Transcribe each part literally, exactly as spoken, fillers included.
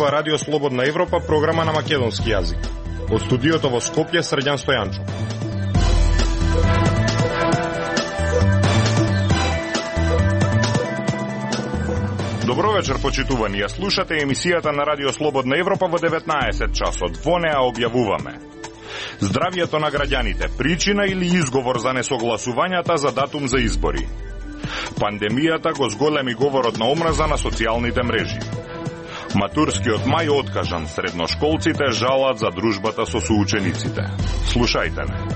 слушнете Радио Слободна Европа, програма на македонски јазик. Од студиото во Скопје, Срđan Стојанчов. Добро вечер, почитувани. Ја слушате емисијата на Радио Слободна Европа во деветнаесет часот. Во неа објавуваме: здравјето на граѓаните, причина или изговор за несогласувањата за датум за избори. Пандемијата го зголеми говорот на омраза на социјалните мрежи. Матурскиот мај откажан, средношколците жалат за дружбата со соучениците. Слушајте не.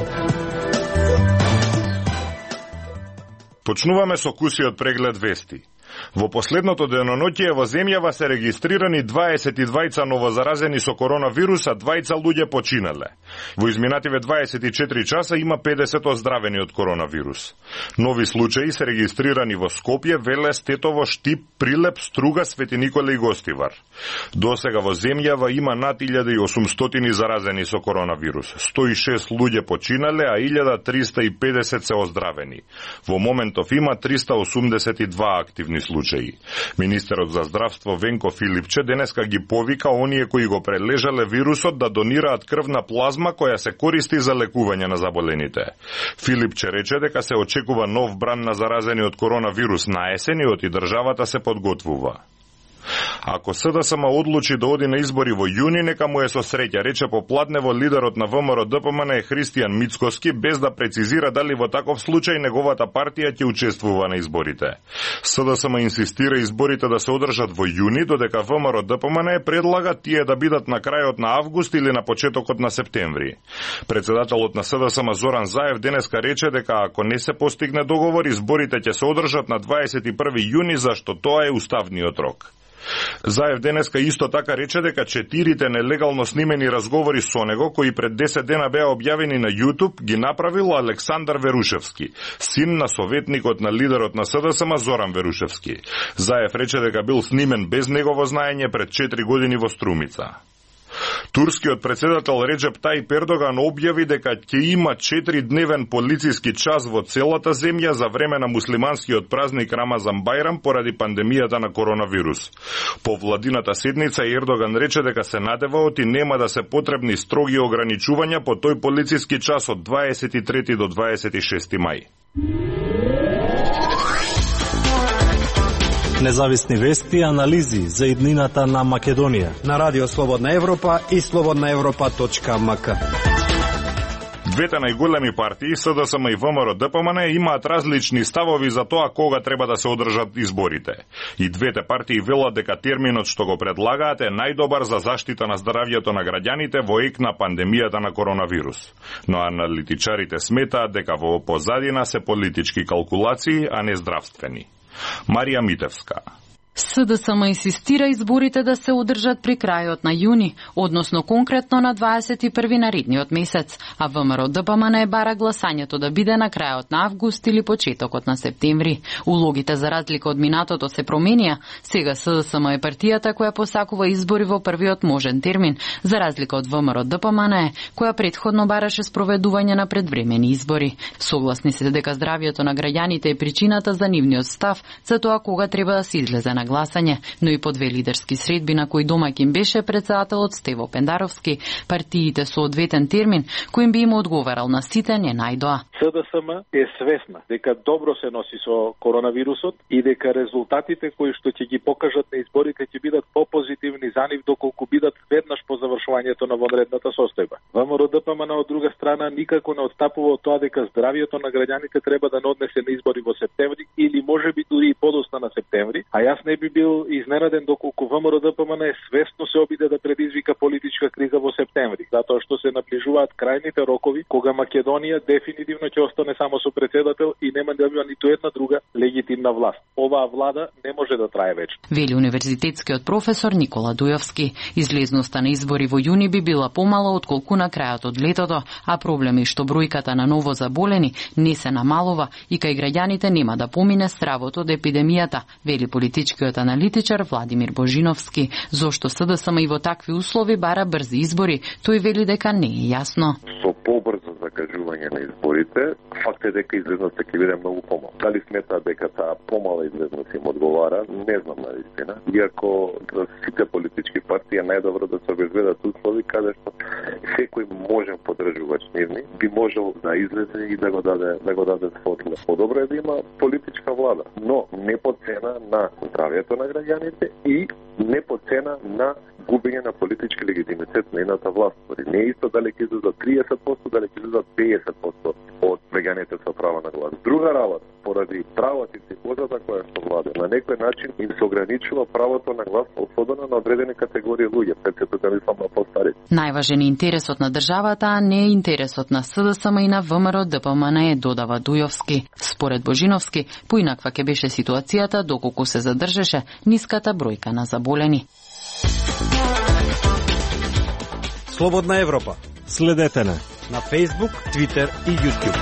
Почнуваме со кусиот преглед вести. Во последното деноноќие во земјава се регистрирани дваесет и двајца новозаразени со коронавирус, а двајца луѓе починале. Во изминативе дваесет и четири часа има педесет оздравени од коронавирус. Нови случаи се регистрирани во Скопје, Велес, Тетово, Штип, Прилеп, Струга, Свети Никола и Гостивар. Досега во земјава има над илјада и осумстотини заразени со коронавирус. сто и шест луѓе починале, а илјада триста и педесет се оздравени. Во моментов има триста осумдесет и два активни случаи. Министерот за здравство Венко Филипче денеска ги повика оние кои го прележале вирусот да донираат крвна плазма која се користи за лекување на заболените. Филипче рече дека се очекува нов бран на заразени од коронавирус на есениот и државата се подготвува. Ако СДСМ одлучи да оди на избори во јуни, нека му е со среќа, рече попладнево лидерот на ВМРО Д П М Н Христијан Мицкоски, без да прецизира дали во таков случај неговата партија ќе учествува на изборите. СДСМ инсистира изборите да се одржат во јуни, додека ВМРО Д П М Н предлага тие да бидат на крајот на август или на почетокот на септември. Председателот на СДСМ Зоран Заев денеска рече дека ако не се постигне договор, изборите ќе се одржат на дваесет и први јуни, зашто тоа е уставниот рок. Заев денеска исто така рече дека четирите нелегално снимени разговори со него, кои пред десет дена беа објавени на YouTube, ги направил Александар Верушевски, син на советникот на лидерот на СДСМ Зоран Верушевски. Заев рече дека бил снимен без негово знаење пред четири години во Струмица. Турскиот председател Реджеп Тајип Ердоган објави дека ќе има четиридневен полициски час во целата земја за време на муслиманскиот празник Рамазан Бајрам поради пандемијата на коронавирус. По владината седница Ердоган рече дека се надеваат и нема да се потребни строги ограничувања по тој полициски час од дваесет и трети до дваесет и шести мај. Независни вести и анализи за иднината на Македонија на Радио Слободна Европа и слободна европа точка м к. Двете најголеми партии, СДСМ и ВМРО Д П М Н, имаат различни ставови за тоа кога треба да се одржат изборите. И двете партии велат дека терминот што го предлагаат е најдобар за заштита на здравјето на граѓаните во ек на пандемијата на коронавирус. Но аналитичарите сметаат дека во позадина се политички калкулации, а не здравствени. Марија Митевска. СДСМ инсистира изборите да се одржат при крајот на јуни, односно конкретно на дваесет и први наредниот месец, а ВМРО Д П М Н бара гласањето да биде на крајот на август или почетокот на септември. Улогите за разлика од минатото се променија. Сега СДСМ е партијата која посакува избори во првиот можен термин, за разлика од ВМРО Д П М Н, која претходно бараше спроведување на предвремени избори. Согласни се дека здравјето на граѓаните е причината за нивниот став за тоа кога треба да се излезе на гласање, но и по две лидерски средби на кои домаќин беше председателот Стево Пендаровски, партиите со одветен термин кој би им одговарал на сите не најдоа. СДСМ е свесна дека добро се носи со коронавирусот и дека резултатите кои што ќе ги покажат на изборите ќе бидат попозитивни за нив доколку бидат веднаш по завршувањето на вонредната состојба. ВМРО Д П М Н од друга страна никако не отстапува од тоа дека здравјето на граѓаните треба да не однесе на избори во септември или можеби дури и подоцна на септември, а јас не би бил изненаден доколку ВМРО Д П М Н свесно се обиде да предизвика политичка криза во септември, затоа што се наближуваат крајните рокови кога Македонија дефинитивно ќе остане само со председател и нема да има ниту една друга легитимна власт. Оваа влада не може да трае вечно. Вели универзитетскиот професор Никола Дујовски. Излезноста на избори во јуни би била помала отколку на крајот од летото, а проблеми што бројката на ново заболени не се намалува и кај граѓаните нема да помине стравот од епидемијата, вели политичкиот аналитичар Владимир Божиновски. Зошто СДСМ и во такви услови бара брзи избори, тој вели дека не е јасно. со побрзо закажување на изборите, факт е дека излезноста ќе биде многу помал. Дали сметаат дека таа помала излезност им одговара, не знам на вистина. Иако за сите политички партии е најдобро да се обезбедат услови каде што секој можен подржувач нивни би можел да излезе и да го даде да го даде своето. Подобро е да има политичка влада, но не по цена на здравието на граѓаните и не по цена на губење на политички легитимитет на едната власт. Не е исто дали ќе излезат триесет проценти, дали ќе излезат педесет проценти од граѓаните со право на глас. Друга работа, поради правата и психозата која што влада, на некој начин им се ограничува правото на глас, особено на одредени категории луѓе, претседатели само на постари. Најважен е интересот на државата, а не интересот на СДСМ и на ВМРО Д П М Н, додава Дујовски. Според Божиновски, поинаква ќе беше ситуацијата доколку се задржеше ниската бројка на заболени. Слободна Европа. Следете на на Facebook, Twitter и YouTube.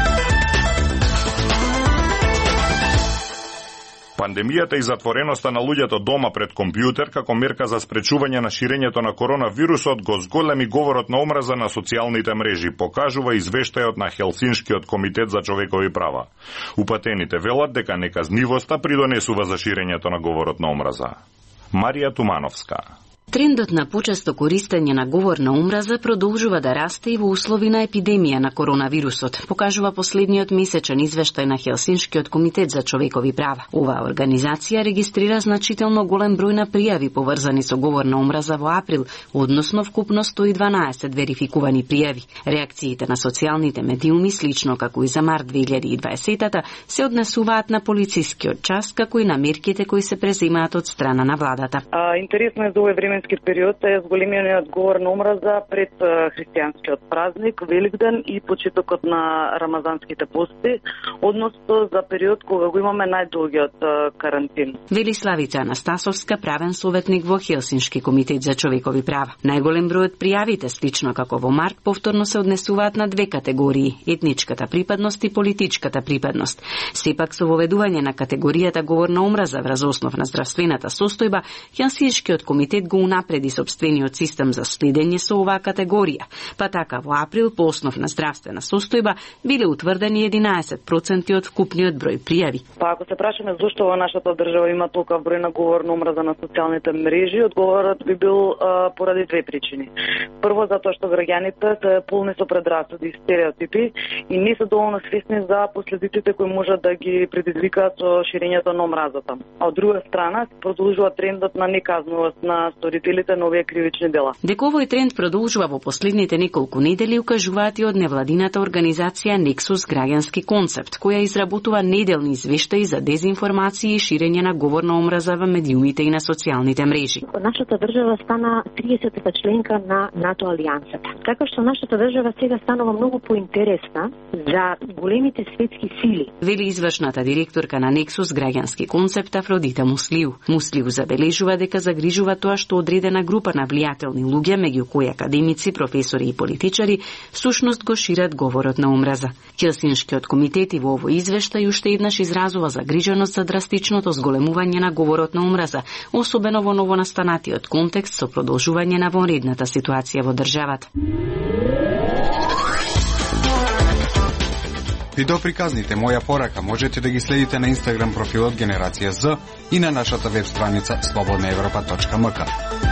Пандемијата и затвореноста на луѓето дома пред компјутер како мерка за спречување на ширењето на коронавирусот го зголеми говорот на омраза на социјалните мрежи, покажува извештајот на Хелсиншкиот комитет за човекови права. Упатените велат дека неказнивоста придонесува за ширењето на говорот на омраза. Марија Тумановска. Трендот на почесто користење на говор на омраза продолжува да расте и во услови на епидемија на коронавирусот, покажува последниот месечен извештај на Хелсиншкиот комитет за човекови права. Оваа организација регистрира значително голем број на пријави поврзани со говор на омраза во април, односно вкупно сто и дванаесет верификувани пријави. Реакциите на социјалните медиуми, слично како и за март две илјади и дваесета, се однесуваат на полицискиот час, како и на мерките кои се преземаат од страна на владата. А, интересно е за овој време период е зголемениот говор на омраза пред христијанскиот празник, Великден и почетокот на рамазанските пости, односно за период кога го имаме најдолгиот карантин. Вели Славица Анастасовска, правен советник во Хелсиншки комитет за човекови права. Најголем број од пријавите, слично како во март, повторно се однесуваат на две категории: етничката припадност и политичката припадност. Сепак со воведување на категоријата говор на омраза врз основ на здравствената состојба, Хелсиншкиот комитет го напреди сопствениот систем за следење со оваа категорија, па така во април по основ на здравствена состојба биле утврдени единаесет проценти од вкупниот број пријави. Па ако се прашаме зошто во нашата држава има толкова број на говор на омраза на социјалните мрежи, одговорот би бил а, поради две причини. Прво, затоа што граѓаните се полни со предрасуди и стереотипи и не се доволно свесни за последиците кои можат да ги предизвикаат со ширењето на омразата. А од друга страна, продолжува трендот на неказнуваност на сторителите на овие кривични дела. Дека овој тренд продолжува во последните неколку недели, укажуваат и од невладината организација Nexus граѓански концепт, која изработува неделни извештаи за дезинформација и ширење на говор на омраза во медиумите и на социјалните мрежи. Нашата држава стана триесета членка на НАТО алијансата. Така што нашата држава сега станува многу поинтересна за големите светски сили. Вели извршната директорка на Nexus граѓански концепт Афродита Муслиу. Муслиу забележува дека загрижува тоа што одредена група на влијателни луѓе, меѓу кои академици, професори и политичари, всушност го шират говорот на омраза. Хелсиншкиот комитет и во овој извештај уште еднаш изразува загриженост за драстичното зголемување на говорот на омраза, особено во новонастанатиот контекст со продолжување на вонредната ситуација во државата. Видеоприказните Моја порака можете да ги следите на Инстаграм профилот Генерација З и на нашата веб страница слободна европа точка ем ка.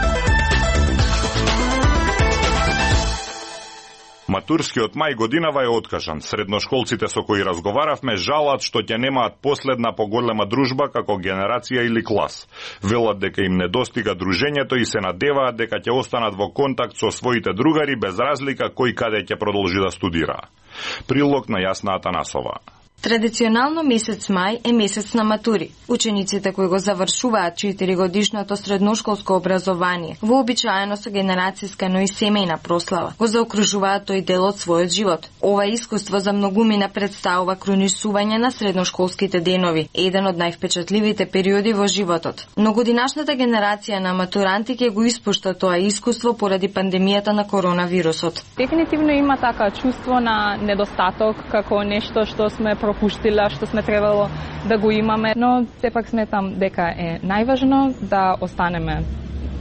Матурскиот мај годинава е откажан. Средношколците со кои разговаравме жалат што ќе немаат последна поголема дружба како генерација или клас. Велат дека им недостига дружењето и се надеваат дека ќе останат во контакт со своите другари без разлика кој каде ќе продолжи да студира. Прилог на Јасна Атанасова. Традиционално месец мај е месец на матури. Учениците кои го завршуваат четиригодишното средношколско образование, вообичаено со генерацијска, но и семејна прослава, го заокружуваат тој дел од својот живот. Ова искуство за многумина представува кронисување на средношколските денови, еден од највпечатливите периоди во животот. Но годинашната генерација на матуранти ќе го испушта тоа искуство поради пандемијата на коронавирусот. Дефинитивно има така чувство на недостаток, како нешто што сме пропуштила, што сме требало да го имаме, но сепак сметам дека е најважно да останеме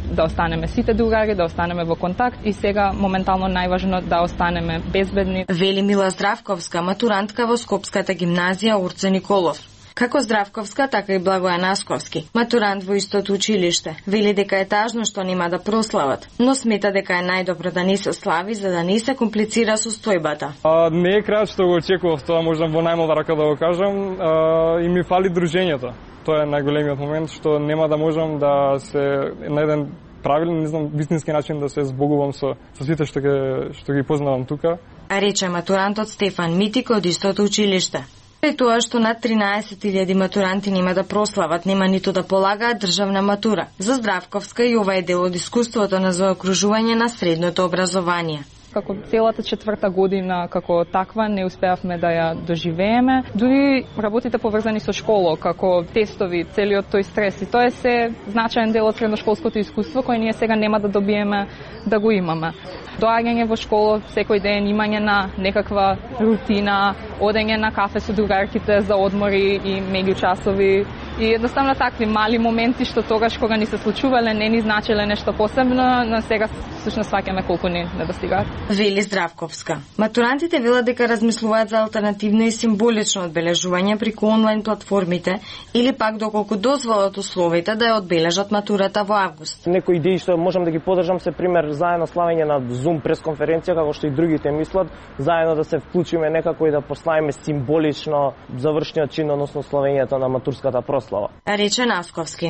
да останеме сите другари, да останеме во контакт и сега моментално најважно да останеме безбедни. Вели Мила Здравковска, матурантка во Скопската гимназија Урце Николов. Како Здравковска, така и Благоја Насковски, матурант во истото училиште. Вели дека е тажно што нема да прослават, но смета дека е најдобро да не се слави за да не се комплицира состојбата. А, не е крајот што го очекував, тоа можам во најмалка рака да го кажам, а, и ми фали дружењето. Тоа е најголемиот момент што нема да можам да се на еден правилен, не знам, вистински начин да се збогувам со со сите што ги што ги познавам тука. А рече матурантот Стефан Митик од истото училиште. Е тоа што над тринаесет илјади матуранти нема да прослават, нема ниту да полагаат државна матура. За Здравковска и ова е дел од искуството на заокружување на средното образование. Како целата четврта година како таква не успеавме да ја доживееме. Дури работите поврзани со школа, како тестови, целиот тој стрес и тоа е се значаен дел од средношколското искуство кој ние сега нема да добиеме да го имаме. Доаѓање во школа секој ден, имање на некаква рутина, одење на кафе со другарките за одмори и меѓучасови и едноставно такви мали моменти што тогаш кога ни се случувале не ни значеле нешто посебно, но сега всушност сваќаме колку ни недостигаат. Вели Здравковска. Матурантите велат дека размислуваат за алтернативно и символично одбележување преку онлайн платформите или пак доколку дозволат условите да ја одбележат матурата во август. Некои идеи што можам да ги подржам се пример заедно славење на Zoom пресконференција како што и другите мислат, заедно да се вклучиме некако и да поставиме символично завршниот чин, односно славењето на матурската прослава. Рече Насковски.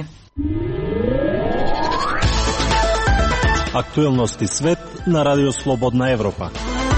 Актуелности свет на Радио Слободна Европа.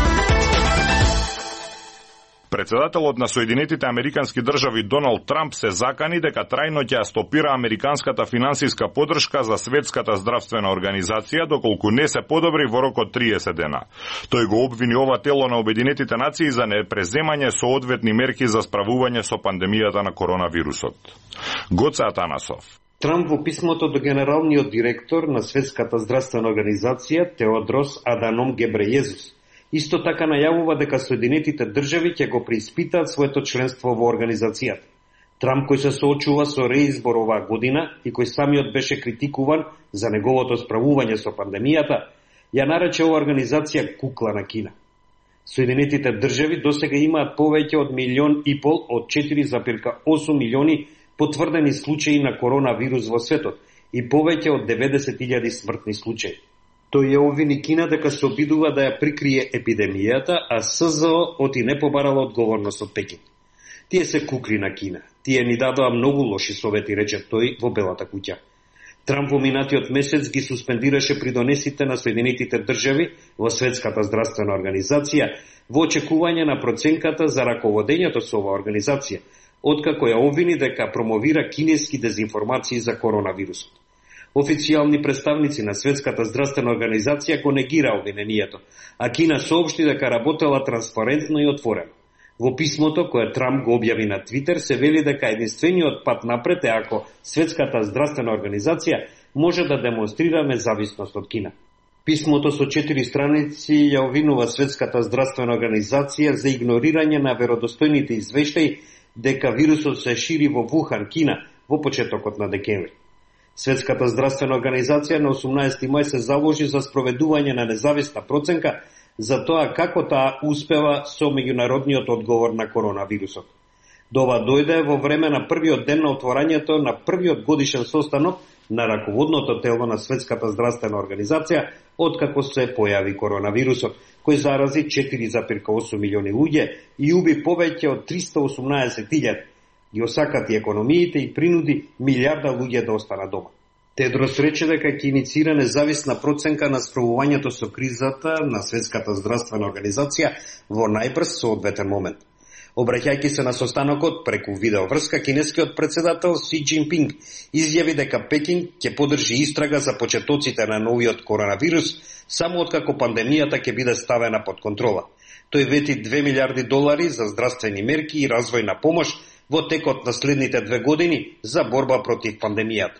Председателот на Соединетите Американски држави Доналд Трамп се закани дека трајно ќе стопира американската финансиска поддршка за Светската здравствена организација доколку не се подобри во рок од триесет дена. Тој го обвини ова тело на Обединетите нации за непреземање соодветни мерки за справување со пандемијата на коронавирусот. Гоце Атанасов. Трамп во писмото до генералниот директор на Светската здравствена организација Теодрос Аданом Гебрејезус исто така најавува дека Соединетите држави ќе го преиспитаат своето членство во организацијата. Трамп, кој се соочува со реизбор оваа година и кој самиот беше критикуван за неговото справување со пандемијата, ја нарече оваа организација кукла на Кина. Соединетите држави досега имаат повеќе од милион и пол од четири зарез осум милиони потврдени случаи на коронавирус во светот и повеќе од деветдесет илјади смртни случаи. Тој ја обвини Кина дека се обидува да ја прикрие епидемијата, а СЗО оти не побарала одговорност од Пекин. Тие се кукли на Кина. Тие ни дадоа многу лоши совети, рече тој во Белата куќа. Трамп во минатиот месец ги суспендираше придонесите на Соединетите држави во Светската здравствена организација во очекување на проценката за раководењето со оваа организација, откако ја обвини дека промовира кинески дезинформации за коронавирусот. Официјални представници на Светската здравствена организација го негира обвинението, а Кина соопшти дека работела транспарентно и отворено. Во писмото кое Трамп го објави на Твитер се вели дека единствениот пат напред е ако Светската здравствена организација може да демонстрира независност од Кина. Писмото со четири страници ја обвинува Светската здравствена организација за игнорирање на веродостојните извештаи дека вирусот се шири во Вухан, Кина, во почетокот на декември. Светската здравствена организација на осумнаесети мај се заложи за спроведување на независна проценка за тоа како таа успева со меѓународниот одговор на коронавирусот. Дова дојде во време на првиот ден на отворањето на првиот годишен состанок на раководното тело на Светската здравствена организација откако се појави коронавирусот, кој зарази четири зарез осум милиони луѓе и уби повеќе од триста осумнаесет илјади. Ги осакати економиите и принуди милиарда луѓе да останат дома. Тедрос рече дека ќе иницира независна проценка на справувањето со кризата на Светската здравствена организација во најбрз соодветен момент. Обраќајќи се на состанокот преку видеоврска, кинескиот председател Си Џинпинг изјави дека Пекин ќе поддржи истрага за почетоците на новиот коронавирус само откако пандемијата ќе биде ставена под контрола. Тој вети две милиарди долари за здравствени мерки и развојна помош во текот на следните две години за борба против пандемијата.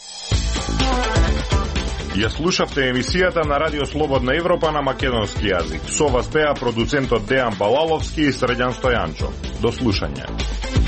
Ја слушавте емисијата на Радио Слободна Европа на македонски јазик. Со вас беа продуцентот Дејан Балаловски и Средјан Стојанчо. До слушање.